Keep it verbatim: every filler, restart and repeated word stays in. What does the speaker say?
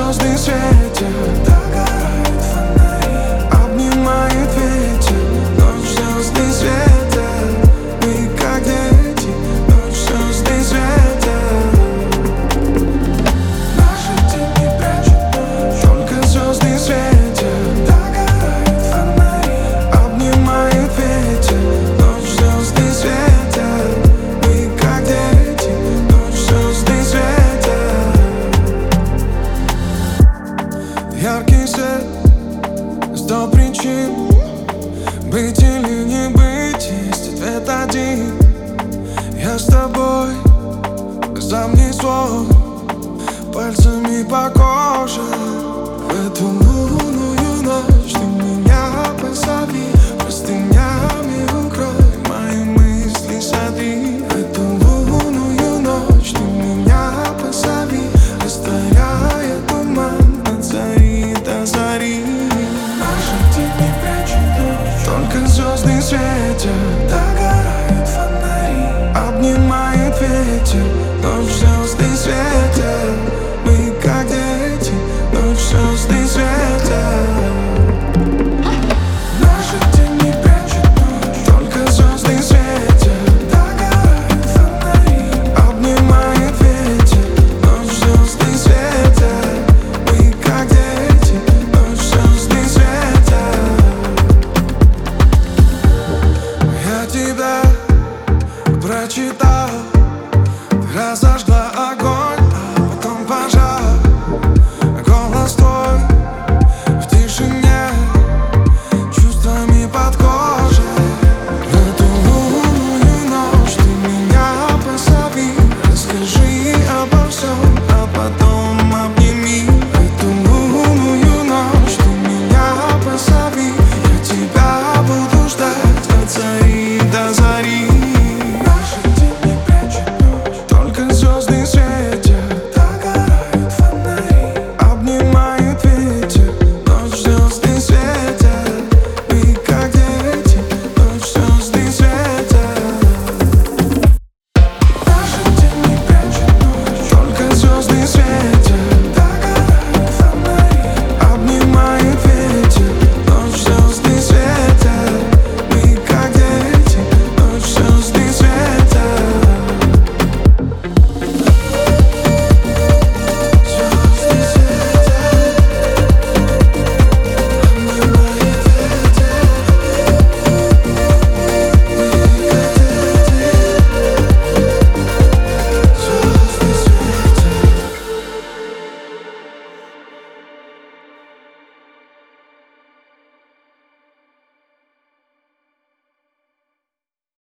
звезды светят, догорают фонари, обнимает ветер. Ночь, звезды светят, мы как дети. Ночь, звезды светят, наши тени прячут. Только звезды светят, догорают фонари, обнимает ветер. Ночь, звезды светят, мы как дети. Ночь, звезды светят. Яркий свет, сто причин быть или не быть, есть ответ один. Я с тобой, замни свой, пальцами по коже. В эту лунную ночь ты меня позови, простынями укрой, мои мысли сотри. В эту лунную ночь ты меня позови, растворяя туман от зари до зари. Наши тени прячут ночь, только звезды светят, догорают фонари, обнимает ветер. Ночь, звезды светят, мы как дети. Ночь, звезды светят, наши тени прячут ночь, только звезды светят, догорают фонари, обнимает ветер. Ночь, звезды светят, мы как дети. Ночь, звезды светят. Я тебя прочитал.